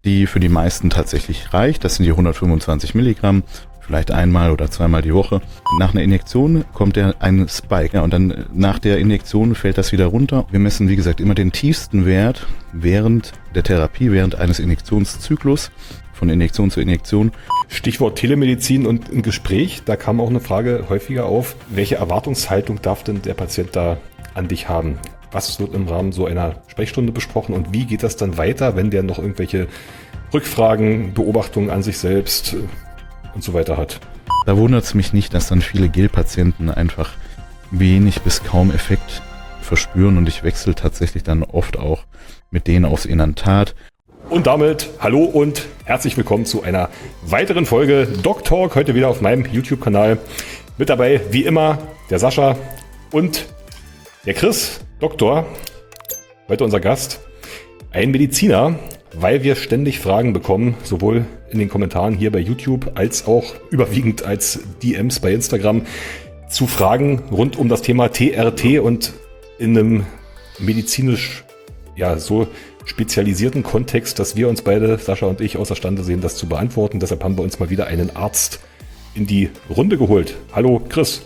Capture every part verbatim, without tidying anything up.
die für die meisten tatsächlich reicht. Das sind die hundertfünfundzwanzig Milligramm, vielleicht einmal oder zweimal die Woche. Nach einer Injektion kommt der ein Spike, ja, und dann nach der Injektion fällt das wieder runter. Wir messen, wie gesagt, immer den tiefsten Wert während der Therapie, während eines Injektionszyklus, von Injektion zu Injektion. Stichwort Telemedizin und ein Gespräch, da kam auch eine Frage häufiger auf. Welche Erwartungshaltung darf denn der Patient da an dich haben? Was wird im Rahmen so einer Sprechstunde besprochen und wie geht das dann weiter, wenn der noch irgendwelche Rückfragen, Beobachtungen an sich selbst und so weiter hat? Da wundert es mich nicht, dass dann viele Gel-Patienten einfach wenig bis kaum Effekt verspüren und ich wechsle tatsächlich dann oft auch mit denen aufs Inantat. Und damit hallo und herzlich willkommen zu einer weiteren Folge Doc Talk, heute wieder auf meinem YouTube-Kanal. Mit dabei, wie immer, der Sascha und der Chris, Doktor, heute unser Gast, ein Mediziner, weil wir ständig Fragen bekommen, sowohl in den Kommentaren hier bei YouTube als auch überwiegend als D Ms bei Instagram, zu Fragen rund um das Thema T R T und in einem medizinisch, ja, so spezialisierten Kontext, dass wir uns beide, Sascha und ich, außerstande sehen, das zu beantworten. Deshalb haben wir uns mal wieder einen Arzt in die Runde geholt. Hallo Chris.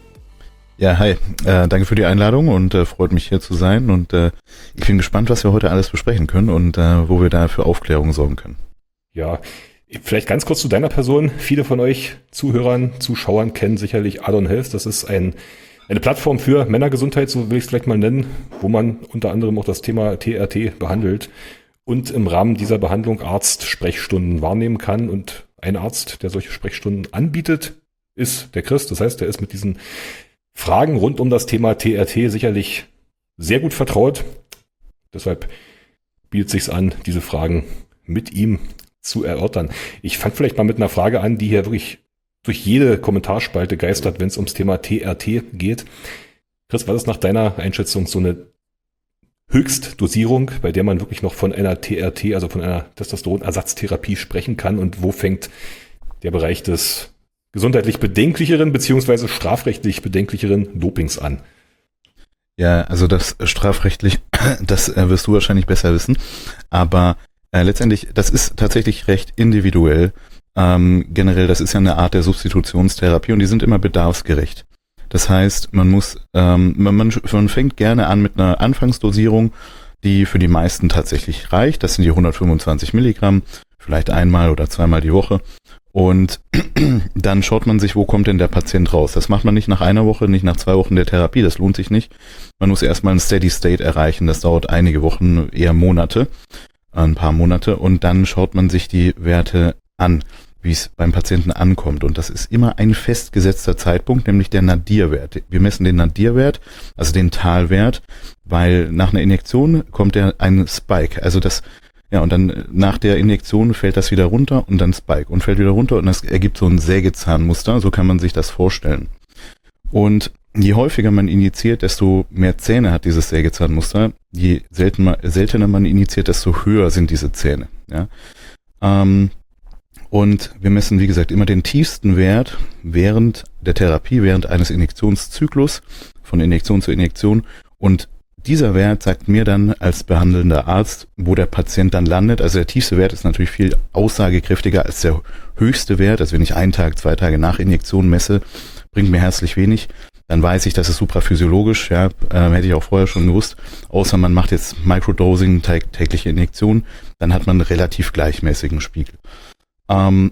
Ja, hi. Äh, danke für die Einladung und äh, freut mich hier zu sein und äh, ich bin gespannt, was wir heute alles besprechen können und äh, wo wir da für Aufklärung sorgen können. Ja, vielleicht ganz kurz zu deiner Person. Viele von euch Zuhörern, Zuschauern kennen sicherlich Adon Health. Das ist ein, eine Plattform für Männergesundheit, so will ich es vielleicht mal nennen, wo man unter anderem auch das Thema T R T behandelt und im Rahmen dieser Behandlung Arztsprechstunden wahrnehmen kann. Und ein Arzt, der solche Sprechstunden anbietet, ist der Chris. Das heißt, der ist mit diesen Fragen rund um das Thema T R T sicherlich sehr gut vertraut. Deshalb bietet es sich an, diese Fragen mit ihm zu erörtern. Ich fange vielleicht mal mit einer Frage an, die hier wirklich durch jede Kommentarspalte geistert, wenn es ums Thema T R T geht. Chris, was ist nach deiner Einschätzung so eine Höchstdosierung, bei der man wirklich noch von einer T R T, also von einer Testosteronersatztherapie sprechen kann? Und wo fängt der Bereich des gesundheitlich bedenklicheren beziehungsweise strafrechtlich bedenklicheren Dopings an? Ja, also das strafrechtlich, das äh, wirst du wahrscheinlich besser wissen, aber äh, letztendlich, das ist tatsächlich recht individuell. Ähm, generell, das ist ja eine Art der Substitutionstherapie und die sind immer bedarfsgerecht. Das heißt, man muss, ähm, man, man, man fängt gerne an mit einer Anfangsdosierung, die für die meisten tatsächlich reicht. Das sind die hundertfünfundzwanzig Milligramm, vielleicht einmal oder zweimal die Woche. Und dann schaut man sich, wo kommt denn der Patient raus. Das macht man nicht nach einer Woche, nicht nach zwei Wochen der Therapie, das lohnt sich nicht. Man muss erstmal ein Steady State erreichen, das dauert einige Wochen, eher Monate, ein paar Monate. Und dann schaut man sich die Werte an, wie es beim Patienten ankommt. Und das ist immer ein festgesetzter Zeitpunkt, nämlich der Nadir-Wert. Wir messen den Nadir-Wert, also den Talwert, weil nach einer Injektion kommt der ein Spike, also das. Ja, und dann nach der Injektion fällt das wieder runter und dann Spike und fällt wieder runter und das ergibt so ein Sägezahnmuster, so kann man sich das vorstellen. Und je häufiger man injiziert, desto mehr Zähne hat dieses Sägezahnmuster. Je seltener, seltener man injiziert, desto höher sind diese Zähne. Ja. Ähm, und wir messen, wie gesagt, immer den tiefsten Wert während der Therapie, während eines Injektionszyklus, von Injektion zu Injektion, und dieser Wert sagt mir dann als behandelnder Arzt, wo der Patient dann landet. Also der tiefste Wert ist natürlich viel aussagekräftiger als der höchste Wert. Also wenn ich einen Tag, zwei Tage nach Injektion messe, bringt mir herzlich wenig. Dann weiß ich, das ist supraphysiologisch. Ja, äh, hätte ich auch vorher schon gewusst. Außer man macht jetzt Microdosing, tä- tägliche Injektion, dann hat man einen relativ gleichmäßigen Spiegel. Ähm,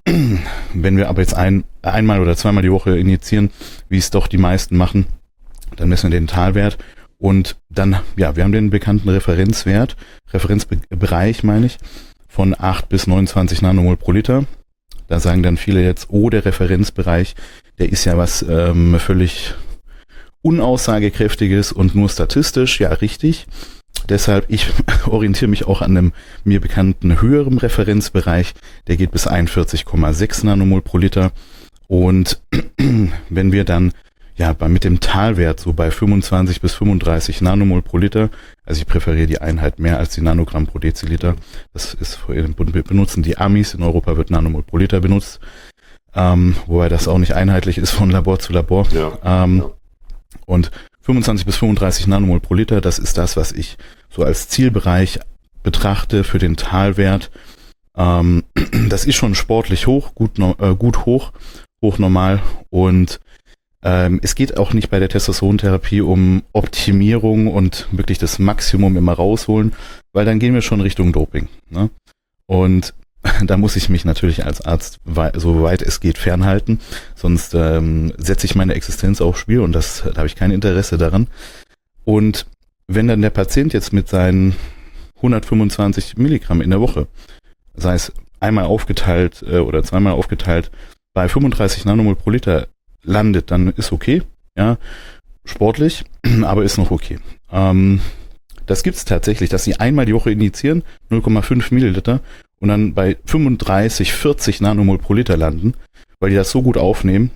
wenn wir aber jetzt ein, einmal oder zweimal die Woche injizieren, wie es doch die meisten machen, dann messen wir den Talwert. Und dann, ja, wir haben den bekannten Referenzwert, Referenzbereich meine ich, von acht bis neunundzwanzig Nanomol pro Liter. Da sagen dann viele jetzt, oh, der Referenzbereich, der ist ja was ähm, völlig Unaussagekräftiges und nur statistisch. Ja, richtig. Deshalb, ich orientiere mich auch an einem mir bekannten höheren Referenzbereich. Der geht bis einundvierzig Komma sechs Nanomol pro Liter. Und wenn wir dann ja, bei, mit dem Talwert so bei fünfundzwanzig bis fünfunddreißig Nanomol pro Liter, also ich präferiere die Einheit mehr als die Nanogramm pro Deziliter, das ist, benutzen die Amis, in Europa wird Nanomol pro Liter benutzt, ähm, wobei das auch nicht einheitlich ist von Labor zu Labor. Ja, ähm, ja. Und fünfundzwanzig bis fünfunddreißig Nanomol pro Liter, das ist das, was ich so als Zielbereich betrachte für den Talwert Ähm, das ist schon sportlich hoch, gut, äh, gut hoch, hoch normal und ähm, es geht auch nicht bei der Testosterontherapie um Optimierung und wirklich das Maximum immer rausholen, weil dann gehen wir schon Richtung Doping. Ne? Und da muss ich mich natürlich als Arzt wei- so weit es geht fernhalten, sonst ähm, setze ich meine Existenz aufs Spiel und das, da habe ich kein Interesse daran. Und wenn dann der Patient jetzt mit seinen hundertfünfundzwanzig Milligramm in der Woche, sei es einmal aufgeteilt äh, oder zweimal aufgeteilt, bei fünfunddreißig Nanomol pro Liter landet, dann ist okay, ja, sportlich, aber ist noch okay. Ähm, das gibt es tatsächlich, dass sie einmal die Woche injizieren, null Komma fünf Milliliter, und dann bei fünfunddreißig, vierzig Nanomol pro Liter landen, weil die das so gut aufnehmen.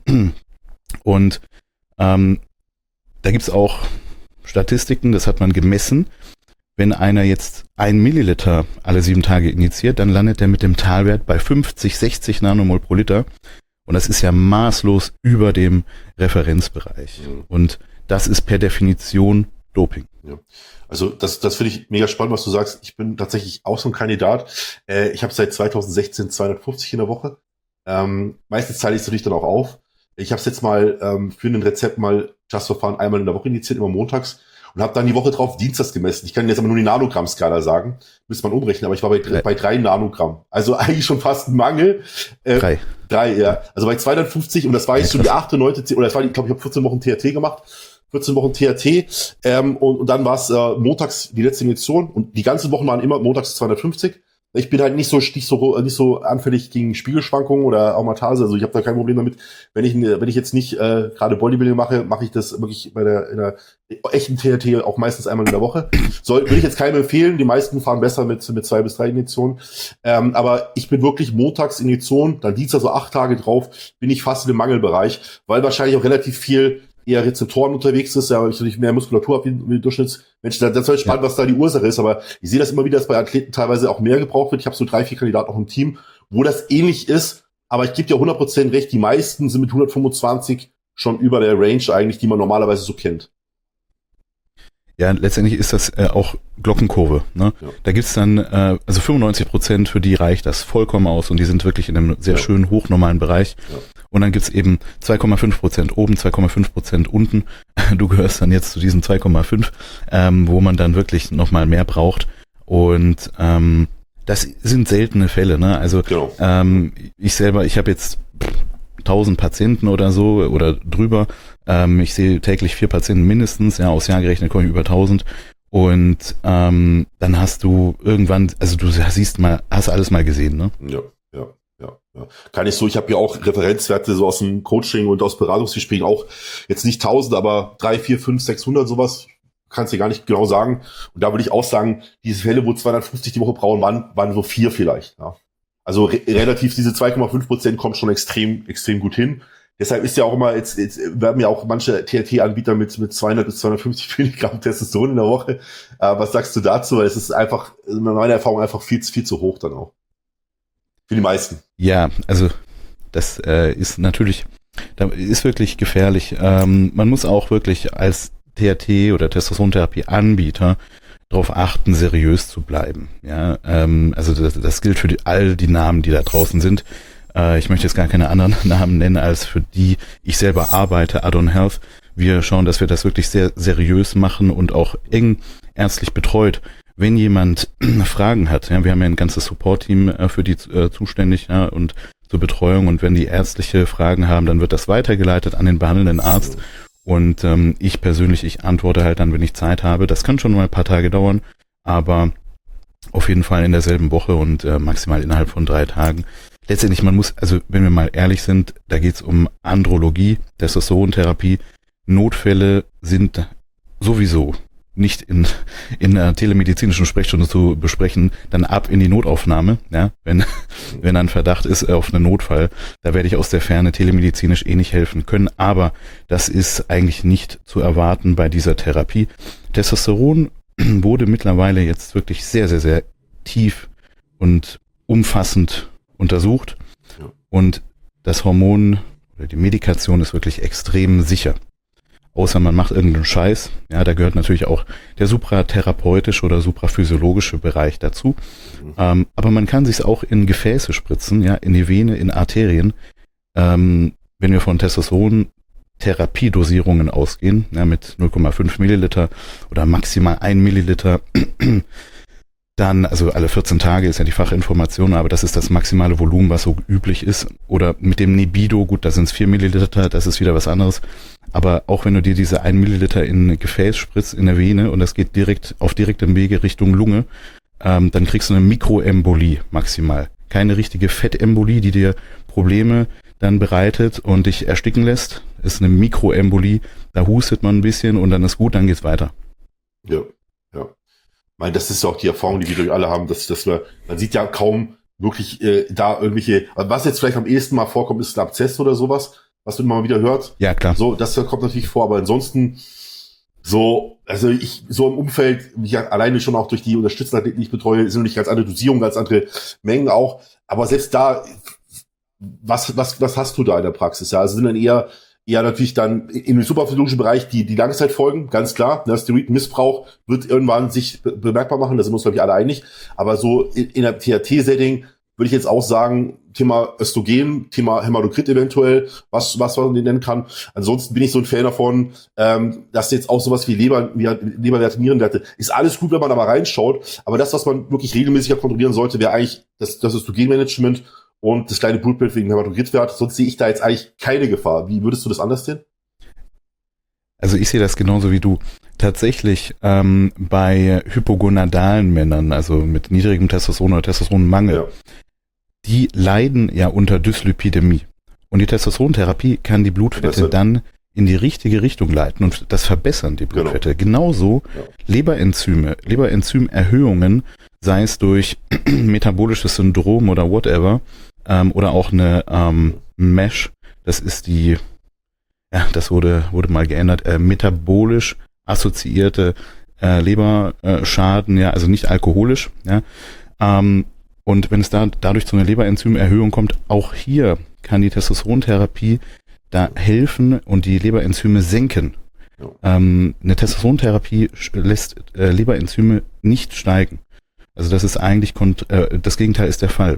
Und ähm, da gibt's auch Statistiken, das hat man gemessen. Wenn einer jetzt ein Milliliter alle sieben Tage injiziert, dann landet er mit dem Talwert bei fünfzig, sechzig Nanomol pro Liter. Und das ist ja maßlos über dem Referenzbereich. Mhm. Und das ist per Definition Doping. Ja. Also das, das finde ich mega spannend, was du sagst. Ich bin tatsächlich auch so ein Kandidat. Äh, ich habe seit zweitausendsechzehn zweihundertfünfzig in der Woche. Ähm, meistens teile ich es natürlich dann auch auf. Ich habe es jetzt mal ähm, für ein Rezept mal Just for Fun einmal in der Woche injiziert, immer montags. Und habe dann die Woche drauf Dienstags gemessen. Ich kann jetzt aber nur die Nanogramm-Skala sagen. Müsste man umrechnen, aber ich war bei, drei. bei drei Nanogramm. Also eigentlich schon fast ein Mangel. Äh, drei. Drei, ja. Also bei zweihundertfünfzig und das war jetzt ja, schon die achte, neunte, oder das war, ich glaube, ich habe vierzehn Wochen T H T gemacht. vierzehn Wochen T H T. Ähm, und, und dann war es äh, montags die letzte Injektion. Und die ganzen Wochen waren immer montags zweihundertfünfzig. Ich bin halt nicht so nicht so nicht so anfällig gegen Spiegelschwankungen oder Aromatase. Also ich habe da kein Problem damit. Wenn ich wenn ich jetzt nicht äh, gerade Bodybuilding mache, mache ich das wirklich bei der in der echten T H T auch meistens einmal in der Woche. Soll würde ich jetzt keinem empfehlen. Die meisten fahren besser mit mit zwei bis drei Injektionen. Ähm, aber ich bin wirklich montags Injektion, dann Dienstag so acht Tage drauf, bin ich fast im Mangelbereich, weil wahrscheinlich auch relativ viel eher Rezeptoren unterwegs ist, ja, ich nicht mehr Muskulatur habe wie, wie Durchschnittsmensch. Das ist halt spannend, ja, was da die Ursache ist, aber ich sehe das immer wieder, dass bei Athleten teilweise auch mehr gebraucht wird. Ich habe so drei, vier Kandidaten auch im Team, wo das ähnlich ist, aber ich gebe dir hundert Prozent recht, die meisten sind mit hundertfünfundzwanzig schon über der Range eigentlich, die man normalerweise so kennt. Ja, letztendlich ist das äh, auch Glockenkurve. Ne? Ja. Da gibt's dann, äh, also fünfundneunzig Prozent, für die reicht das vollkommen aus und die sind wirklich in einem sehr ja. schönen, hochnormalen Bereich. Ja. Und dann gibt's eben zwei Komma fünf Prozent oben, zwei Komma fünf Prozent unten. Du gehörst dann jetzt zu diesem zwei Komma fünf, ähm, wo man dann wirklich nochmal mehr braucht. Und ähm, das sind seltene Fälle. Ne? Also genau. ähm, ich selber, ich habe jetzt tausend Patienten oder so oder drüber. Ähm, ich sehe täglich vier Patienten mindestens. Ja, aufs Jahr gerechnet komme ich über tausend. Und ähm, dann hast du irgendwann, also du siehst mal, hast alles mal gesehen, ne? Ja. Ja, ja. Kann ich so, ich habe ja auch Referenzwerte so aus dem Coaching und aus Beratungsgesprächen auch jetzt nicht tausend, aber drei, vier, fünf, sechshundert sowas, kannst du gar nicht genau sagen. Und da würde ich auch sagen, diese Fälle, wo zweihundertfünfzig die Woche brauchen, waren, waren so vier vielleicht. Ja. Also re- relativ diese zwei Komma fünf Prozent kommt schon extrem, extrem gut hin. Deshalb ist ja auch immer, jetzt, jetzt werden ja auch manche T H T-Anbieter mit, mit zweihundert bis zweihundertfünfzig Milligramm Testosteron in der Woche. Äh, was sagst du dazu? Weil es ist einfach, in meiner Erfahrung einfach viel, viel zu hoch dann auch. Für die meisten. Ja, also das äh, ist natürlich, da ist wirklich gefährlich. Ähm, man muss auch wirklich als T H T oder Testosterontherapie-Anbieter darauf achten, seriös zu bleiben. Ja, ähm, also das, das gilt für die, all die Namen, die da draußen sind. Äh, ich möchte jetzt gar keine anderen Namen nennen, als für die ich selber arbeite, Adon Health. Wir schauen, dass wir das wirklich sehr seriös machen und auch eng ärztlich betreut. Wenn jemand Fragen hat, ja, wir haben ja ein ganzes Support-Team äh, für die äh, zuständig, ja, und zur Betreuung, und wenn die ärztliche Fragen haben, dann wird das weitergeleitet an den behandelnden Arzt und ähm, ich persönlich, ich antworte halt dann, wenn ich Zeit habe. Das kann schon mal ein paar Tage dauern, aber auf jeden Fall in derselben Woche und äh, maximal innerhalb von drei Tagen. Letztendlich, man muss, also wenn wir mal ehrlich sind, da geht's um Andrologie, Testosterontherapie. Notfälle sind sowieso nicht in in einer telemedizinischen Sprechstunde zu besprechen, dann ab in die Notaufnahme, ja, wenn wenn ein Verdacht ist auf einen Notfall, da werde ich aus der Ferne telemedizinisch eh nicht helfen können, aber das ist eigentlich nicht zu erwarten bei dieser Therapie. Testosteron wurde mittlerweile jetzt wirklich sehr, sehr, sehr tief und umfassend untersucht und das Hormon oder die Medikation ist wirklich extrem sicher. außer man macht irgendeinen Scheiß. Ja, da gehört natürlich auch der supratherapeutische oder supraphysiologische Bereich dazu. Mhm. Ähm, aber man kann sich auch in Gefäße spritzen, ja, in die Vene, in Arterien. Ähm, wenn wir von Testosteron-Therapiedosierungen ausgehen, ja, mit null Komma fünf Milliliter oder maximal ein Milliliter, dann, also alle vierzehn Tage ist ja die Fachinformation, aber das ist das maximale Volumen, was so üblich ist. Oder mit dem Nebido, gut, da sind es vier Milliliter, das ist wieder was anderes. Aber auch wenn du dir diese ein Milliliter in ein Gefäß spritzt, in der Vene, und das geht direkt auf direktem Wege Richtung Lunge, ähm, dann kriegst du eine Mikroembolie maximal. Keine richtige Fettembolie, die dir Probleme dann bereitet und dich ersticken lässt. Ist eine Mikroembolie, da hustet man ein bisschen und dann ist gut, dann geht's weiter. Ja, ja. Ich meine, das ist ja auch die Erfahrung, die wir durch alle haben, dass, dass wir, man sieht ja kaum wirklich äh, da irgendwelche, was jetzt vielleicht am ehesten mal vorkommt, ist ein Abszess oder sowas, was du immer mal wieder hört. Ja, klar. So, das kommt natürlich vor, aber ansonsten so, also ich, so im Umfeld, ich alleine schon auch durch die Unterstützerathleten, die ich betreue, sind nicht ganz andere Dosierungen, ganz andere Mengen auch, aber selbst da, was, was, was hast du da in der Praxis? Ja, also sind dann eher, eher natürlich dann im supraphysiologischen Bereich die, die Langzeitfolgen, ganz klar. Der Steroidmissbrauch wird irgendwann sich be- bemerkbar machen, da sind wir uns, glaube ich, alle einig. Aber so in, in der T H T-Setting würde ich jetzt auch sagen, Thema Östrogen, Thema Hämatokrit eventuell, was, was man den nennen kann. Ansonsten bin ich so ein Fan davon, ähm, dass jetzt auch sowas wie Leber, wie Leberwerte, Nierenwerte, ist alles gut, wenn man da mal reinschaut. Aber das, was man wirklich regelmäßiger kontrollieren sollte, wäre eigentlich das, das Östrogenmanagement und das kleine Blutbild wegen Hämatokritwert. Sonst sehe ich da jetzt eigentlich keine Gefahr. Wie würdest du das anders sehen? Also ich sehe das genauso wie du. Tatsächlich ähm, bei hypogonadalen Männern, also mit niedrigem Testosteron oder Testosteronmangel, ja. die leiden ja unter Dyslipidämie. Und die Testosterontherapie kann die Blutfette Verbessern. dann in die richtige Richtung leiten und das verbessern die Blutfette. Genau. Genauso ja. Leberenzyme, Leberenzymerhöhungen, sei es durch metabolisches Syndrom oder whatever, ähm, oder auch eine ähm, MASH, das ist die, ja, das wurde wurde mal geändert, äh, metabolisch assoziierte äh, Leberschaden, ja, also nicht alkoholisch, ja, ähm, und wenn es da dadurch zu einer Leberenzymerhöhung kommt, auch hier kann die Testosterontherapie da helfen und die Leberenzyme senken. Ja. Ähm, eine Testosterontherapie lässt äh, Leberenzyme nicht steigen. Also das ist eigentlich, kont- äh, das Gegenteil ist der Fall.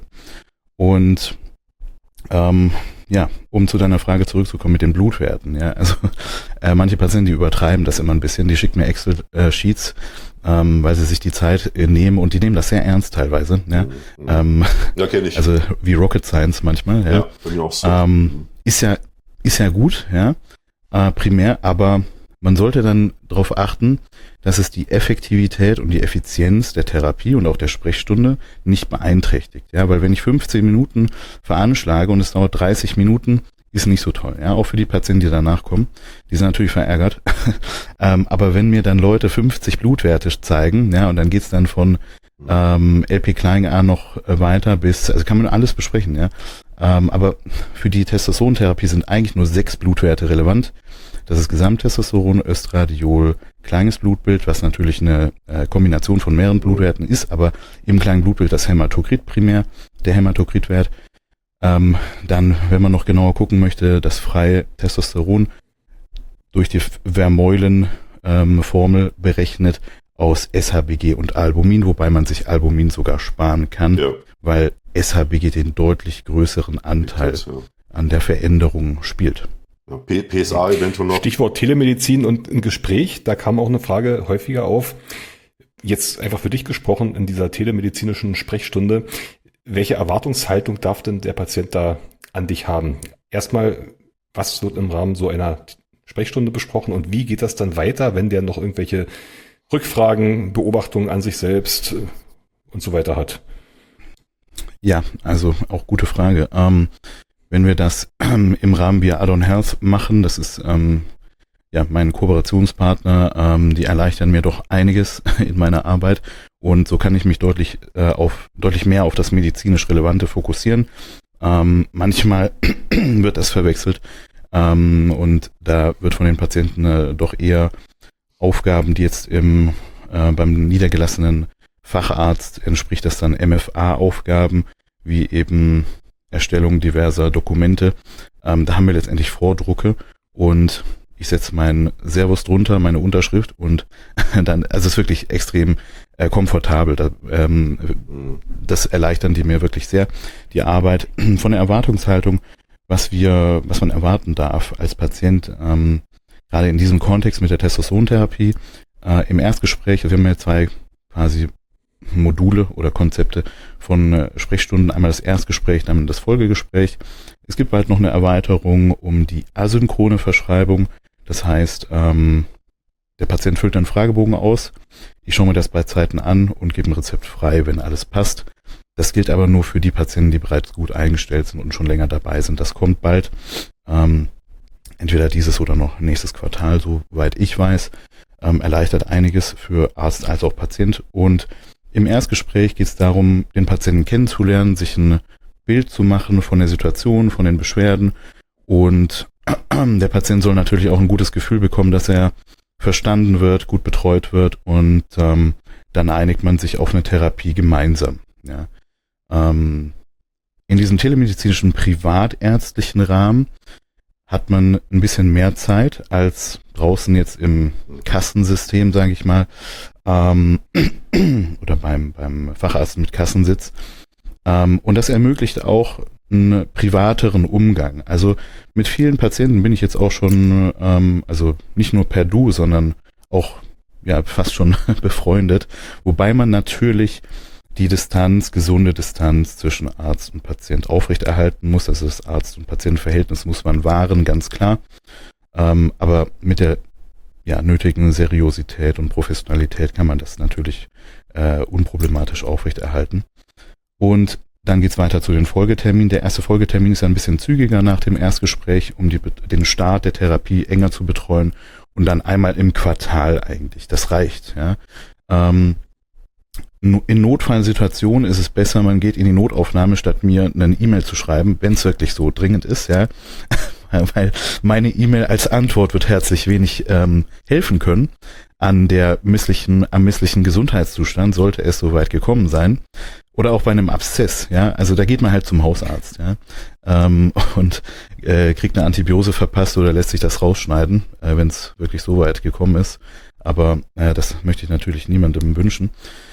Und ähm, ja, um zu deiner Frage zurückzukommen mit den Blutwerten, ja, also äh, manche Patienten, die übertreiben das immer ein bisschen, die schicken mir Excel-Sheets, ähm, weil sie sich die Zeit äh, nehmen und die nehmen das sehr ernst teilweise, ja, mhm. ähm, ja, kenn ich. Also wie Rocket Science manchmal, ja, ja bei mir auch so. Ähm, ist ja, ist ja gut, ja, äh, primär, aber man sollte dann darauf achten, dass es die Effektivität und die Effizienz der Therapie und auch der Sprechstunde nicht beeinträchtigt. Ja, weil wenn ich fünfzehn Minuten veranschlage und es dauert dreißig Minuten, ist nicht so toll. Ja, auch für die Patienten, die danach kommen, die sind natürlich verärgert. ähm, aber wenn mir dann Leute fünfzig Blutwerte zeigen, ja, und dann geht's dann von ähm, L P klein a noch weiter bis, also kann man alles besprechen, ja. Ähm, aber für die Testosterontherapie sind eigentlich nur sechs Blutwerte relevant. Das ist Gesamttestosteron, Östradiol, kleines Blutbild, was natürlich eine äh, Kombination von mehreren Blutwerten ist, aber im kleinen Blutbild das Hämatokrit primär, der Hämatokritwert. Ähm, dann, wenn man noch genauer gucken möchte, das freie Testosteron durch die Vermeulen-Formel ähm, berechnet aus S H B G und Albumin, wobei man sich Albumin sogar sparen kann, ja. weil S H B G den deutlich größeren Anteil das, ja. an der Veränderung spielt. Ja, P S A eventuell noch. Stichwort Telemedizin und ein Gespräch, da kam auch eine Frage häufiger auf, jetzt einfach für dich gesprochen in dieser telemedizinischen Sprechstunde, welche Erwartungshaltung darf denn der Patient da an dich haben? Erstmal, was wird im Rahmen so einer Sprechstunde besprochen und wie geht das dann weiter, wenn der noch irgendwelche Rückfragen, Beobachtungen an sich selbst und so weiter hat? Ja, also auch gute Frage. Ähm, Wenn wir das ähm, im Rahmen via Add-on Health machen, das ist ähm, ja mein Kooperationspartner, ähm, die erleichtern mir doch einiges in meiner Arbeit und so kann ich mich deutlich äh, auf deutlich mehr auf das medizinisch Relevante fokussieren. Ähm, manchmal wird das verwechselt ähm, und da wird von den Patienten äh, doch eher Aufgaben, die jetzt im äh, beim niedergelassenen Facharzt entspricht das dann M F A-Aufgaben, wie eben Erstellung diverser Dokumente. Ähm, da haben wir letztendlich Vordrucke und ich setze mein Servus drunter, meine Unterschrift und dann, also es ist wirklich extrem äh, komfortabel. Da, ähm, das erleichtern die mir wirklich sehr, die Arbeit. Von der Erwartungshaltung, was wir, was man erwarten darf als Patient, ähm, gerade in diesem Kontext mit der Testosterontherapie, äh, im Erstgespräch, wir haben ja zwei quasi Module oder Konzepte von äh, Sprechstunden, einmal das Erstgespräch, dann das Folgegespräch. Es gibt bald noch eine Erweiterung um die asynchrone Verschreibung. Das heißt, ähm, der Patient füllt einen Fragebogen aus, ich schaue mir das bei Zeiten an und gebe ein Rezept frei, wenn alles passt. Das gilt aber nur für die Patienten, die bereits gut eingestellt sind und schon länger dabei sind. Das kommt bald, ähm, entweder dieses oder noch nächstes Quartal, soweit ich weiß, ähm, erleichtert einiges für Arzt als auch Patient. Und im Erstgespräch geht es darum, den Patienten kennenzulernen, sich ein Bild zu machen von der Situation, von den Beschwerden, und der Patient soll natürlich auch ein gutes Gefühl bekommen, dass er verstanden wird, gut betreut wird, und ähm, dann einigt man sich auf eine Therapie gemeinsam. Ja. Ähm, in diesem telemedizinischen privatärztlichen Rahmen hat man ein bisschen mehr Zeit als draußen jetzt im Kassensystem, sage ich mal, ähm, oder beim, beim Facharzt mit Kassensitz. Ähm, und das ermöglicht auch einen privateren Umgang. Also mit vielen Patienten bin ich jetzt auch schon, ähm, also nicht nur per Du, sondern auch ja fast schon befreundet, wobei man natürlich die Distanz, gesunde Distanz zwischen Arzt und Patient aufrechterhalten muss. Also das Arzt- und Patientenverhältnis muss man wahren, ganz klar. Ähm, aber mit der ja, nötigen Seriosität und Professionalität kann man das natürlich äh, unproblematisch aufrechterhalten. Und dann geht's weiter zu den Folgeterminen. Der erste Folgetermin ist ja ein bisschen zügiger nach dem Erstgespräch, um die, den Start der Therapie enger zu betreuen, und dann einmal im Quartal eigentlich. Das reicht. Ja. Ähm, in Notfallsituationen ist es besser, man geht in die Notaufnahme, statt mir eine E-Mail zu schreiben, wenn es wirklich so dringend ist, ja. Weil meine E-Mail als Antwort wird herzlich wenig ähm, helfen können an der misslichen, am misslichen Gesundheitszustand, sollte es soweit gekommen sein. Oder auch bei einem Abszess, ja. Also da geht man halt zum Hausarzt, ja. Ähm, und äh, kriegt eine Antibiose verpasst oder lässt sich das rausschneiden, äh, wenn es wirklich so weit gekommen ist. Aber äh, das möchte ich natürlich niemandem wünschen.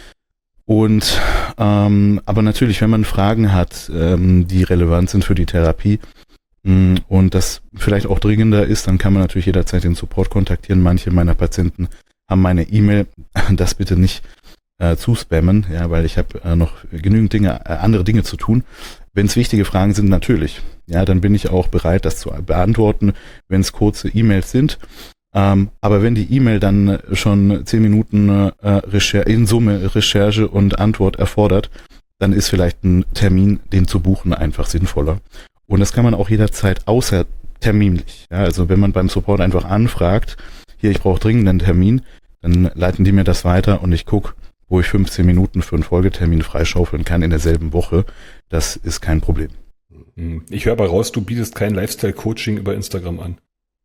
Und ähm, aber natürlich, wenn man Fragen hat, ähm, die relevant sind für die Therapie, mh, und das vielleicht auch dringender ist, dann kann man natürlich jederzeit den Support kontaktieren. Manche meiner Patienten haben meine E-Mail, das bitte nicht äh, zuspammen, ja, weil ich habe äh, noch genügend Dinge, äh, andere Dinge zu tun. Wenn es wichtige Fragen sind, natürlich, ja, dann bin ich auch bereit, das zu beantworten, wenn es kurze E-Mails sind. Ähm, aber wenn die E-Mail dann schon zehn Minuten äh, Recher- in Summe Recherche und Antwort erfordert, dann ist vielleicht ein Termin, den zu buchen, einfach sinnvoller. Und das kann man auch jederzeit außerterminlich. Ja, also wenn man beim Support einfach anfragt, hier, ich brauche dringend einen Termin, dann leiten die mir das weiter und ich gucke, wo ich fünfzehn Minuten für einen Folgetermin freischaufeln kann in derselben Woche. Das ist kein Problem. Ich höre aber raus, du bietest kein Lifestyle-Coaching über Instagram an.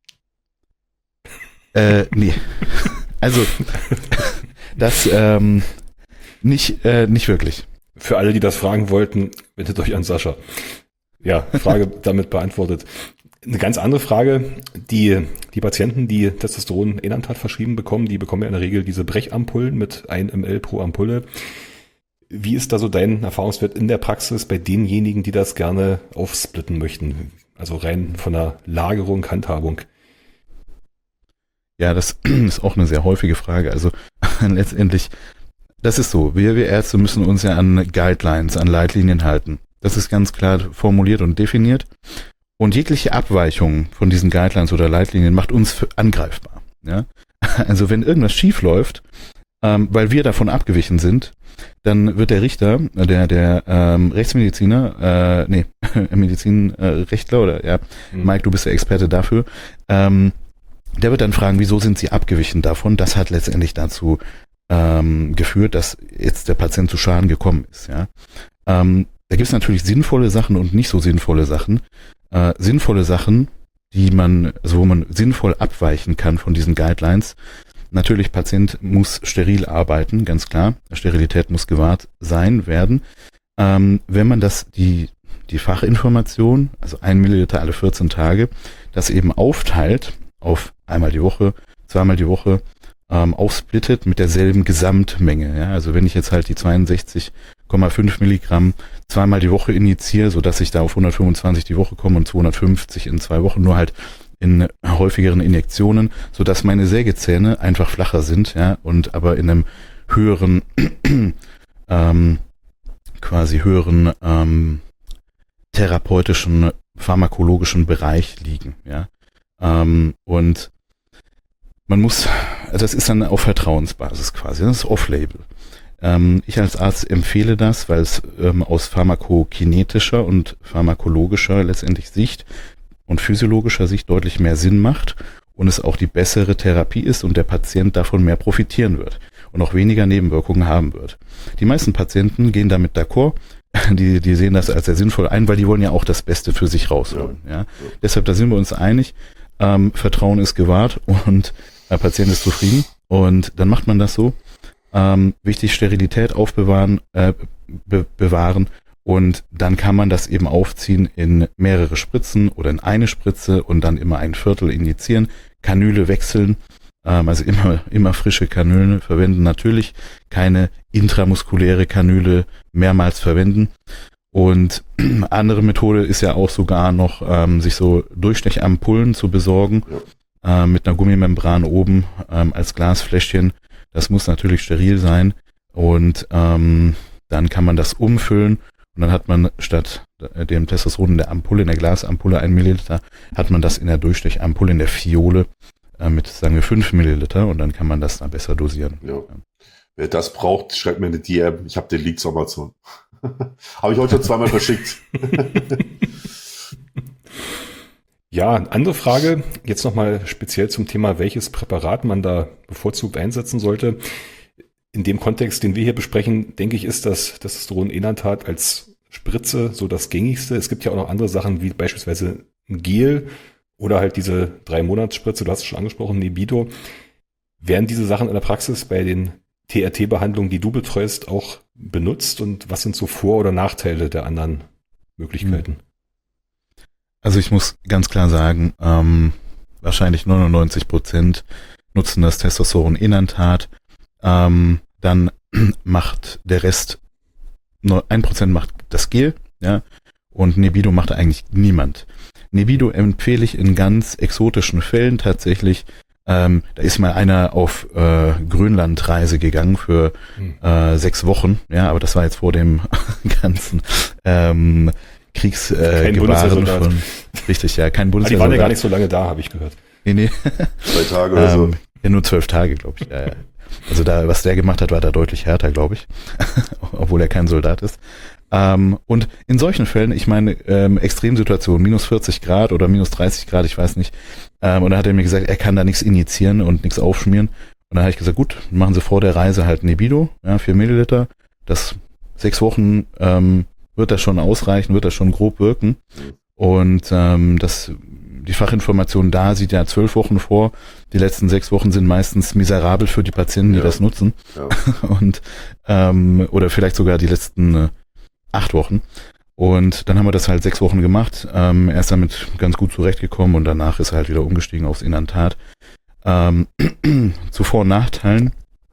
Äh, nee. Also, das, ähm, nicht, äh, nicht wirklich. Für alle, die das fragen wollten, wendet euch an Sascha. Ja, Frage damit beantwortet. Eine ganz andere Frage, die, die Patienten, die Testosteron-Enantat verschrieben bekommen, die bekommen ja in der Regel diese Brechampullen mit ein Milliliter pro Ampulle. Wie ist da so dein Erfahrungswert in der Praxis bei denjenigen, die das gerne aufsplitten möchten? Also rein von der Lagerung, Handhabung. Ja, das ist auch eine sehr häufige Frage. Also letztendlich, das ist so, wir, wir Ärzte müssen uns ja an Guidelines, an Leitlinien halten. Das ist ganz klar formuliert und definiert. Und jegliche Abweichung von diesen Guidelines oder Leitlinien macht uns angreifbar. Ja? Also wenn irgendwas schief läuft, ähm, weil wir davon abgewichen sind, dann wird der Richter, der der ähm, Rechtsmediziner, äh, nee, Medizinrechtler äh, oder ja, mhm. Mike, du bist der Experte dafür, ähm, der wird dann fragen, wieso sind sie abgewichen davon? Das hat letztendlich dazu ähm, geführt, dass jetzt der Patient zu Schaden gekommen ist. Ja, ähm, da gibt es natürlich sinnvolle Sachen und nicht so sinnvolle Sachen. Äh, sinnvolle Sachen, die man, also wo man sinnvoll abweichen kann von diesen Guidelines. Natürlich, Patient muss steril arbeiten, ganz klar. Sterilität muss gewahrt sein, werden. Ähm, wenn man das, die, die Fachinformation, also ein Milliliter alle vierzehn Tage, das eben aufteilt auf einmal die Woche, zweimal die Woche ähm, aufsplittet mit derselben Gesamtmenge. Ja? Also wenn ich jetzt halt die zweiundsechzig Komma fünf Milligramm zweimal die Woche injiziere, sodass ich da auf hundertfünfundzwanzig die Woche komme und zweihundertfünfzig in zwei Wochen, nur halt in häufigeren Injektionen, sodass meine Sägezähne einfach flacher sind, ja, und aber in einem höheren, ähm, quasi höheren ähm, therapeutischen, pharmakologischen Bereich liegen, ja. Ähm, und man muss, das ist dann auf Vertrauensbasis quasi, das ist Off-Label. Ähm, ich als Arzt empfehle das, weil es ähm, aus pharmakokinetischer und pharmakologischer letztendlich Sicht und physiologischer Sicht deutlich mehr Sinn macht und es auch die bessere Therapie ist und der Patient davon mehr profitieren wird und auch weniger Nebenwirkungen haben wird. Die meisten Patienten gehen damit d'accord, die, die sehen das als sehr sinnvoll ein, weil die wollen ja auch das Beste für sich rausholen. Ja. Ja. Deshalb, da sind wir uns einig, ähm, Vertrauen ist gewahrt und der Patient ist zufrieden und dann macht man das so. Ähm, wichtig, Sterilität aufbewahren, äh, be- bewahren und dann kann man das eben aufziehen in mehrere Spritzen oder in eine Spritze und dann immer ein Viertel injizieren, Kanüle wechseln, ähm, also immer immer frische Kanülen verwenden, natürlich keine intramuskuläre Kanüle mehrmals verwenden. Und andere Methode ist ja auch sogar noch, ähm, sich so Durchstechampullen zu besorgen, ja. äh, mit einer Gummimembran oben ähm, als Glasfläschchen. Das muss natürlich steril sein und ähm, dann kann man das umfüllen und dann hat man statt dem Testosteron in der Ampulle, in der Glasampulle ein Milliliter, hat man das in der Durchstechampulle, in der Fiole äh, mit, sagen wir, fünf Milliliter und dann kann man das dann besser dosieren. Ja. Wer das braucht, schreibt mir eine D M. Ich habe den Link zu Amazon. Habe ich heute schon zweimal verschickt. Ja, andere Frage, jetzt nochmal speziell zum Thema, welches Präparat man da bevorzugt einsetzen sollte. In dem Kontext, den wir hier besprechen, denke ich, ist das Testosteron-Enantat als Spritze so das gängigste. Es gibt ja auch noch andere Sachen, wie beispielsweise ein Gel oder halt diese Drei-Monats-Spritze, du hast es schon angesprochen, Nebido. Werden diese Sachen in der Praxis bei den T R T-Behandlungen, die du betreust, auch benutzt? Und was sind so Vor- oder Nachteile der anderen Möglichkeiten? Also ich muss ganz klar sagen, ähm, wahrscheinlich neunundneunzig Prozent nutzen das Testosteron-Enantat. Ähm, dann macht der Rest, nur ein Prozent macht das Gel, ja, und Nebido macht eigentlich niemand. Nebido empfehle ich in ganz exotischen Fällen tatsächlich. Ähm, da ist mal einer auf äh, Grönlandreise gegangen für äh, sechs Wochen, ja, aber das war jetzt vor dem ganzen ähm, Kriegsgebaren äh, von, richtig, ja, kein Bundeswehr. Die waren ja gar nicht so lange da, habe ich gehört. Nee, nee. Zwei Tage oder so. Ähm, ja, nur zwölf Tage, glaube ich. Ja, ja. Also da, was der gemacht hat, war da deutlich härter, glaube ich. Obwohl er kein Soldat ist. Ähm, und in solchen Fällen, ich meine, ähm, Extremsituationen, minus vierzig Grad oder minus dreißig Grad, ich weiß nicht. Ähm, und da hat er mir gesagt, er kann da nichts injizieren und nichts aufschmieren. Und dann habe ich gesagt, gut, machen Sie vor der Reise halt Nebido, ja, vier Milliliter. Das sechs Wochen ähm, wird das schon ausreichen, wird das schon grob wirken. Und ähm, das, die Fachinformation da sieht ja zwölf Wochen vor. Die letzten sechs Wochen sind meistens miserabel für die Patienten, die ja. das nutzen. Ja. Und ähm, oder vielleicht sogar die letzten äh, acht Wochen. Und dann haben wir das halt sechs Wochen gemacht. Ähm, er ist damit ganz gut zurechtgekommen und danach ist er halt wieder umgestiegen aufs Enantat. Ähm, zu Vor- und Nachteilen.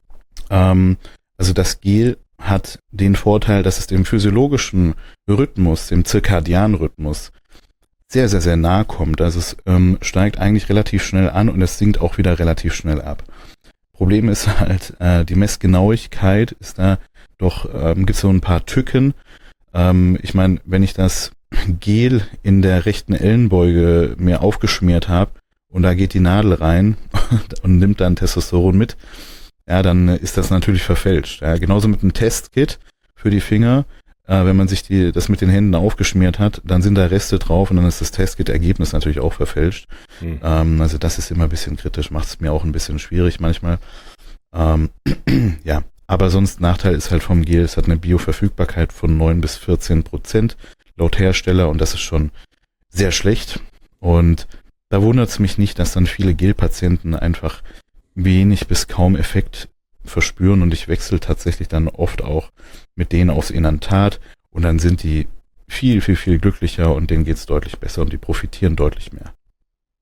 Ähm, also das Gel hat den Vorteil, dass es dem physiologischen Rhythmus, dem zirkadianen Rhythmus, sehr, sehr, sehr nahe kommt. Also es ähm, steigt eigentlich relativ schnell an und es sinkt auch wieder relativ schnell ab. Problem ist halt, äh, die Messgenauigkeit ist da doch, ähm, gibt es so ein paar Tücken. Ähm, ich meine, wenn ich das Gel in der rechten Ellenbeuge mir aufgeschmiert habe und da geht die Nadel rein und nimmt dann Testosteron mit, ja, dann ist das natürlich verfälscht. Ja, genauso mit einem Testkit für die Finger. Äh, wenn man sich die, das mit den Händen aufgeschmiert hat, dann sind da Reste drauf und dann ist das Testkit-Ergebnis natürlich auch verfälscht. Mhm. Ähm, also das ist immer ein bisschen kritisch, macht es mir auch ein bisschen schwierig manchmal. Ähm, ja, aber sonst Nachteil ist halt vom Gel, es hat eine Bioverfügbarkeit von neun bis vierzehn Prozent laut Hersteller und das ist schon sehr schlecht. Und da wundert es mich nicht, dass dann viele Gel-Patienten einfach wenig bis kaum Effekt verspüren und ich wechsle tatsächlich dann oft auch mit denen aufs Enantat und dann sind die viel, viel, viel glücklicher und denen geht's deutlich besser und die profitieren deutlich mehr.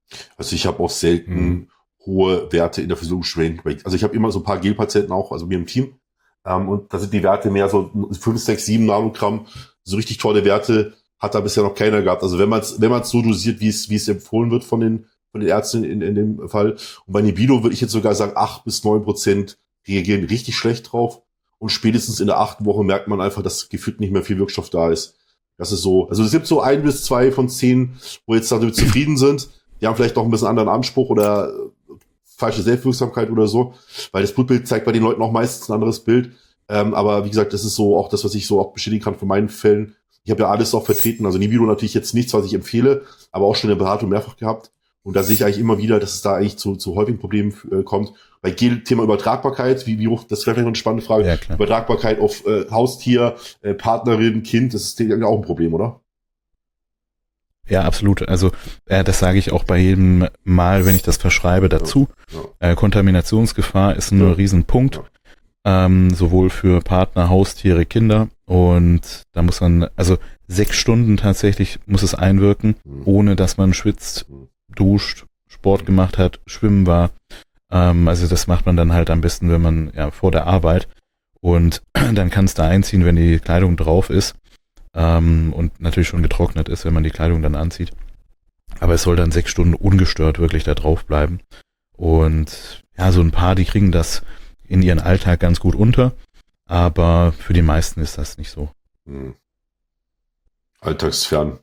Also ich habe auch selten mhm. hohe Werte in der physiologischen Range. Also ich habe immer so ein paar Gelpatienten auch, also mir im Team. Ähm, und da sind die Werte mehr so fünf, sechs, sieben Nanogramm. So richtig tolle Werte hat da bisher noch keiner gehabt. Also wenn man es wenn man es so dosiert, wie es wie es empfohlen wird von den von den Ärzten in, in dem Fall. Und bei Libido würde ich jetzt sogar sagen, acht bis neun Prozent reagieren richtig schlecht drauf. Und spätestens in der achten Woche merkt man einfach, dass gefühlt nicht mehr viel Wirkstoff da ist. Das ist so. Also es gibt so ein bis zwei von zehn, wo jetzt damit zufrieden sind. Die haben vielleicht noch ein bisschen anderen Anspruch oder falsche Selbstwirksamkeit oder so. Weil das Blutbild zeigt bei den Leuten auch meistens ein anderes Bild. Ähm, aber wie gesagt, das ist so auch das, was ich so auch bestätigen kann von meinen Fällen. Ich habe ja alles auch vertreten. Also Libido natürlich jetzt nichts, was ich empfehle, aber auch schon in der Beratung mehrfach gehabt. Und da sehe ich eigentlich immer wieder, dass es da eigentlich zu, zu häufigen Problemen äh, kommt. Bei Gel, Thema Übertragbarkeit, wie, wie hoch, das wäre vielleicht noch eine spannende Frage. Ja, klar. Übertragbarkeit auf äh, Haustier, äh, Partnerin, Kind, das ist ja auch ein Problem, oder? Ja, absolut. Also äh, das sage ich auch bei jedem Mal, wenn ich das verschreibe, dazu. Ja, ja. Äh, Kontaminationsgefahr ist ein ja. Riesenpunkt. Ja. Ähm, sowohl für Partner, Haustiere, Kinder. Und da muss man, also sechs Stunden tatsächlich muss es einwirken, mhm. ohne dass man schwitzt, mhm. duscht, Sport gemacht hat, schwimmen war. Ähm, also das macht man dann halt am besten, wenn man ja vor der Arbeit, und dann kann es da einziehen, wenn die Kleidung drauf ist ähm, und natürlich schon getrocknet ist, wenn man die Kleidung dann anzieht. Aber es soll dann sechs Stunden ungestört wirklich da drauf bleiben. Und ja, so ein paar, die kriegen das in ihren Alltag ganz gut unter, aber für die meisten ist das nicht so. Hm. Alltagsfern.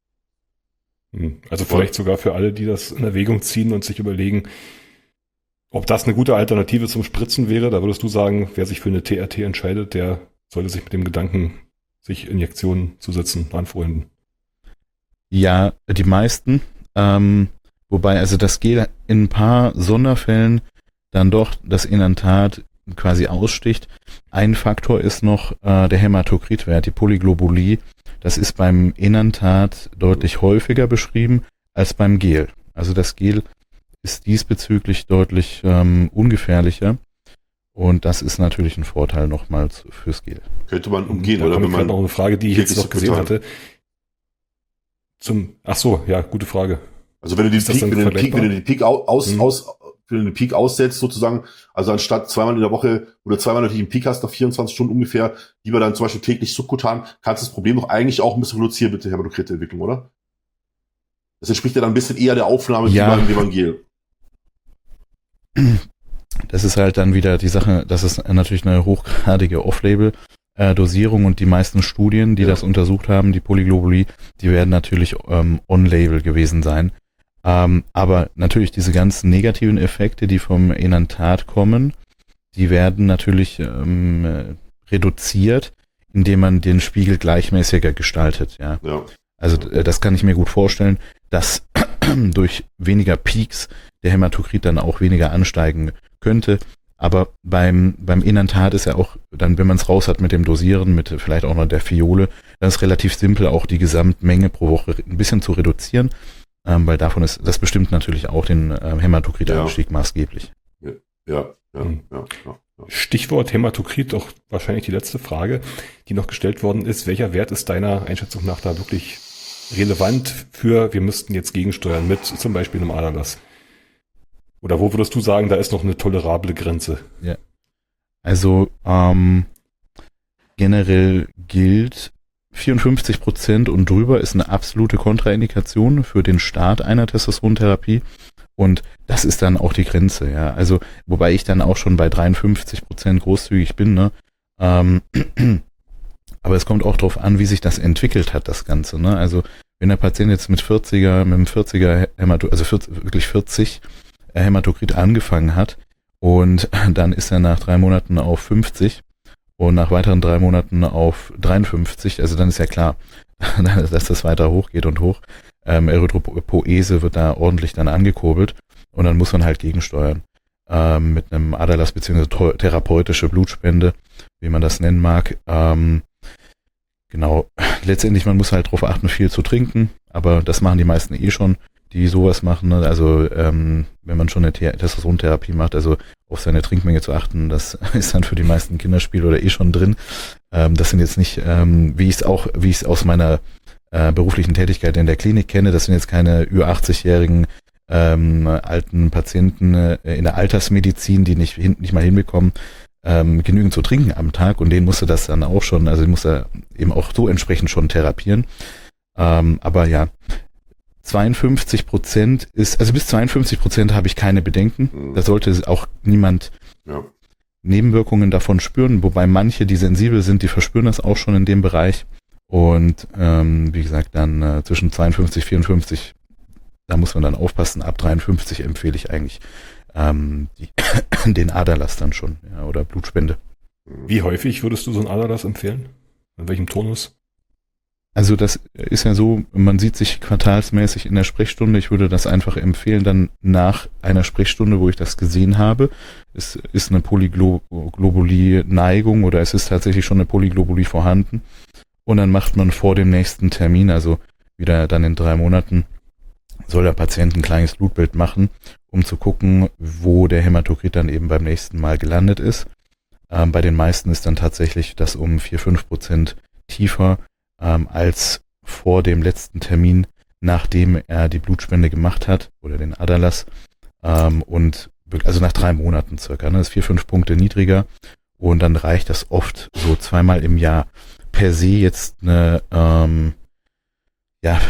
Also vielleicht sogar für alle, die das in Erwägung ziehen und sich überlegen, ob das eine gute Alternative zum Spritzen wäre. Da würdest du sagen, wer sich für eine T R T entscheidet, der sollte sich mit dem Gedanken, sich Injektionen zusetzen, anfreunden. Ja, die meisten. Ähm, wobei also das Gel in ein paar Sonderfällen dann doch das Inantat quasi aussticht. Ein Faktor ist noch äh, der Hämatokritwert, die Polyglobulie. Das ist beim Inantat deutlich häufiger beschrieben als beim Gel. Also das Gel ist diesbezüglich deutlich ähm, ungefährlicher, und das ist natürlich ein Vorteil nochmals fürs Gel. Könnte man umgehen, da oder? Wenn man noch eine Frage, die ich jetzt noch gesehen hatte. Zum, ach so, ja, gute Frage. Also wenn du den Peak, wenn du den Peak, wenn du den Peak aus, mhm. aus, wenn du den Peak aussetzt sozusagen, also anstatt zweimal in der Woche oder zweimal natürlich einen Peak hast, nach vierundzwanzig Stunden ungefähr, lieber dann zum Beispiel täglich subkutan, kannst du das Problem doch eigentlich auch ein bisschen reduzieren mit der Hämatokrit-Entwicklung, oder? Das entspricht ja dann ein bisschen eher der Aufnahme ja. wie beim Evangel. Das ist halt dann wieder die Sache, das ist natürlich eine hochgradige Off-Label-Dosierung, und die meisten Studien, die ja. das untersucht haben, die Polyglobulie, die werden natürlich ähm, on-label gewesen sein. Ähm, aber natürlich diese ganzen negativen Effekte, die vom Enantat kommen, die werden natürlich ähm, reduziert, indem man den Spiegel gleichmäßiger gestaltet. Ja. ja. Also äh, das kann ich mir gut vorstellen, dass durch weniger Peaks der Hämatokrit dann auch weniger ansteigen könnte. Aber beim beim Enantat ist ja auch dann, wenn man es raus hat mit dem Dosieren, mit vielleicht auch noch der Fiole, dann ist relativ simpel, auch die Gesamtmenge pro Woche ein bisschen zu reduzieren. Ähm, weil davon ist, das bestimmt natürlich auch den ähm, Hämatokrit-Anstieg ja. maßgeblich. Ja, ja, ja, mhm. ja, ja, ja. Stichwort Hämatokrit, doch wahrscheinlich die letzte Frage, die noch gestellt worden ist. Welcher Wert ist deiner Einschätzung nach da wirklich relevant für, wir müssten jetzt gegensteuern mit zum Beispiel einem Aderlass? Oder wo würdest du sagen, da ist noch eine tolerable Grenze? Ja. Also ähm, generell gilt, vierundfünfzig Prozent und drüber ist eine absolute Kontraindikation für den Start einer Testosterontherapie, und das ist dann auch die Grenze, ja. Also wobei ich dann auch schon bei dreiundfünfzig Prozent großzügig bin, ne. Ähm, aber es kommt auch drauf an, wie sich das entwickelt hat, das Ganze, ne. Also wenn der Patient jetzt mit vierziger, mit einem vierziger Hämato, also vierzig, wirklich vierzig Hämatokrit angefangen hat, und dann ist er nach drei Monaten auf fünfzig. Und nach weiteren drei Monaten auf dreiundfünfzig, also dann ist ja klar, dass das weiter hochgeht und hoch. Ähm, Erythropoese wird da ordentlich dann angekurbelt, und dann muss man halt gegensteuern. Ähm, mit einem Aderlass bzw. therapeutische Blutspende, wie man das nennen mag. Ähm, genau, letztendlich, man muss halt darauf achten, viel zu trinken, aber das machen die meisten eh schon, die sowas machen, ne? Also ähm, wenn man schon eine Testosterontherapie macht, also auf seine Trinkmenge zu achten, das ist dann für die meisten Kinderspiele oder eh schon drin. Ähm, das sind jetzt nicht, ähm, wie ich es auch, wie ich es aus meiner äh, beruflichen Tätigkeit in der Klinik kenne, das sind jetzt keine Ü achtzig-jährigen ähm, alten Patienten äh, in der Altersmedizin, die nicht, hin, nicht mal hinbekommen, ähm, genügend zu trinken am Tag, und denen musste das dann auch schon, also die musste eben auch so entsprechend schon therapieren. Ähm, aber ja, zweiundfünfzig Prozent ist, also bis zweiundfünfzig Prozent habe ich keine Bedenken. Mhm. Da sollte auch niemand Ja. Nebenwirkungen davon spüren, wobei manche, die sensibel sind, die verspüren das auch schon in dem Bereich. Und ähm, wie gesagt, dann äh, zwischen zweiundfünfzig, vierundfünfzig, da muss man dann aufpassen. Ab dreiundfünfzig empfehle ich eigentlich ähm, die, den Aderlass dann schon, ja, oder Blutspende. Wie häufig würdest du so einen Aderlass empfehlen? In welchem Tonus? Also das ist ja so, man sieht sich quartalsmäßig in der Sprechstunde. Ich würde das einfach empfehlen, dann nach einer Sprechstunde, wo ich das gesehen habe. Es ist eine Polyglobulie-Neigung oder es ist tatsächlich schon eine Polyglobulie vorhanden. Und dann macht man vor dem nächsten Termin, also wieder dann in drei Monaten, soll der Patient ein kleines Blutbild machen, um zu gucken, wo der Hämatokrit dann eben beim nächsten Mal gelandet ist. Ähm, bei den meisten ist dann tatsächlich das um vier bis fünf Prozent tiefer ähm, als vor dem letzten Termin, nachdem er die Blutspende gemacht hat oder den Aderlass. Ähm, und also nach drei Monaten circa, ne, das ist vier, fünf Punkte niedriger. Und dann reicht das oft so zweimal im Jahr. Per se jetzt eine ähm, ja,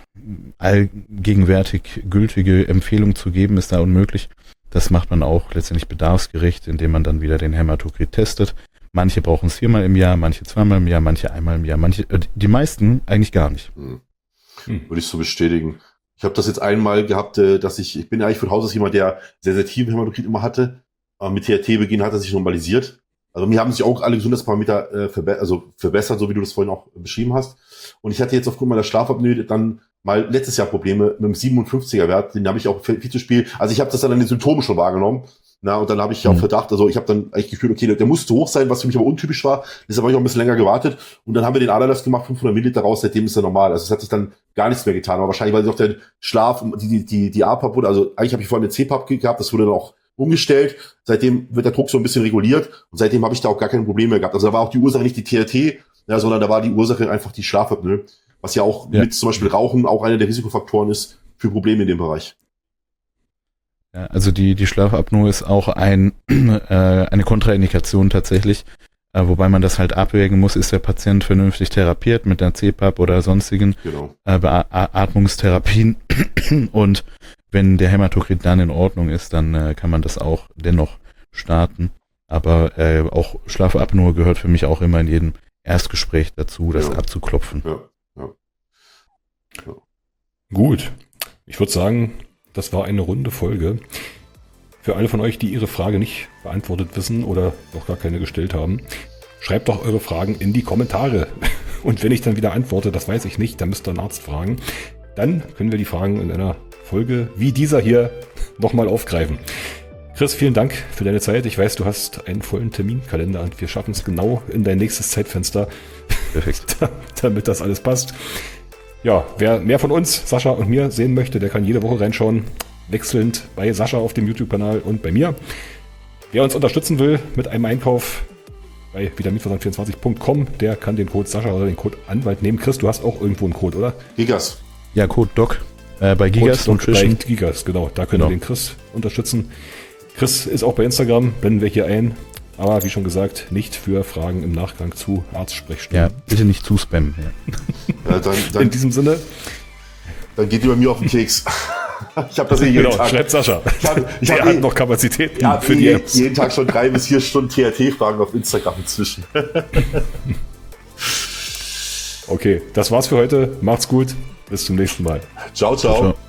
allgegenwärtig gültige Empfehlung zu geben, ist da unmöglich. Das macht man auch letztendlich bedarfsgerecht, indem man dann wieder den Hämatokrit testet. Manche brauchen es viermal im Jahr, manche zweimal im Jahr, manche einmal im Jahr, manche, äh, die meisten eigentlich gar nicht. Hm. Hm. Würde ich so bestätigen. Ich habe das jetzt einmal gehabt, äh, dass ich, ich bin eigentlich von Haus aus jemand, der sehr, sehr tiefe Hämatokrit immer hatte. Aber mit T R T-Beginn hat er sich normalisiert. Also mir haben sich auch alle Gesundheitsparameter äh, verbe- also verbessert, so wie du das vorhin auch beschrieben hast. Und ich hatte jetzt aufgrund meiner Schlafapnoe dann mal letztes Jahr Probleme mit dem siebenundfünfziger-Wert. Den habe ich auch viel, viel zu spät. Also ich habe das dann an den Symptomen schon wahrgenommen. Na, und dann habe ich mhm. auch Verdacht, also ich habe dann eigentlich gefühlt, okay, der, der musste hoch sein, was für mich aber untypisch war. Deshalb habe ich auch ein bisschen länger gewartet. Und dann haben wir den Aderlass gemacht, fünfhundert Milliliter raus, seitdem ist er normal. Also es hat sich dann gar nichts mehr getan. Aber wahrscheinlich, weil sich auch der Schlaf, die, die, die, die A P A P wurde, also eigentlich habe ich vorhin den C P A P gehabt, das wurde dann auch umgestellt. Seitdem wird der Druck so ein bisschen reguliert und seitdem habe ich da auch gar keine Probleme mehr gehabt. Also da war auch die Ursache nicht die T R T, ja, sondern da war die Ursache einfach die Schlafapnoe, was ja auch ja. mit zum Beispiel Rauchen auch einer der Risikofaktoren ist für Probleme in dem Bereich. Ja, also die die Schlafapnoe ist auch ein äh, eine Kontraindikation tatsächlich, äh, wobei man das halt abwägen muss, ist der Patient vernünftig therapiert mit der C P A P oder sonstigen genau. äh, Beatmungstherapien und wenn der Hämatokrit dann in Ordnung ist, dann äh, kann man das auch dennoch starten. Aber äh, auch Schlafapnoe gehört für mich auch immer in jedem Erstgespräch dazu, das ja. abzuklopfen. Ja. Ja. Ja. Gut, ich würde sagen, das war eine runde Folge. Für alle von euch, die ihre Frage nicht beantwortet wissen oder noch gar keine gestellt haben, schreibt doch eure Fragen in die Kommentare. Und wenn ich dann wieder antworte, das weiß ich nicht, dann müsst ihr einen Arzt fragen. Dann können wir die Fragen in einer Folge wie dieser hier nochmal aufgreifen. Chris, vielen Dank für deine Zeit. Ich weiß, du hast einen vollen Terminkalender und wir schaffen es genau in dein nächstes Zeitfenster. Perfekt. Damit das alles passt. Ja, wer mehr von uns, Sascha und mir sehen möchte, der kann jede Woche reinschauen. Wechselnd bei Sascha auf dem YouTube-Kanal und bei mir. Wer uns unterstützen will mit einem Einkauf bei vitaminversand vierundzwanzig punkt com, der kann den Code Sascha oder den Code Anwalt nehmen. Chris, du hast auch irgendwo einen Code, oder? Gigas. Ja, Code Doc. Äh, bei Gigas und bei Gigas, genau. Da können wir genau. den Chris unterstützen. Chris ist auch bei Instagram, blenden wir hier ein. Aber wie schon gesagt, nicht für Fragen im Nachgang zu Arztsprechstunden. Ja, bitte nicht zu spammen. Ja. Ja, dann, dann, in diesem Sinne. Dann geht ihr bei mir auf den Keks. Ich habe das eh jeden genau, Tag. Schreibt Sascha. Ich hab, ich Der hab hat eh, noch Kapazität ja, für eh, die jeden Tag schon drei bis vier Stunden T R T-Fragen auf Instagram inzwischen. Okay, das war's für heute. Macht's gut. Bis zum nächsten Mal. Ciao, ciao. ciao.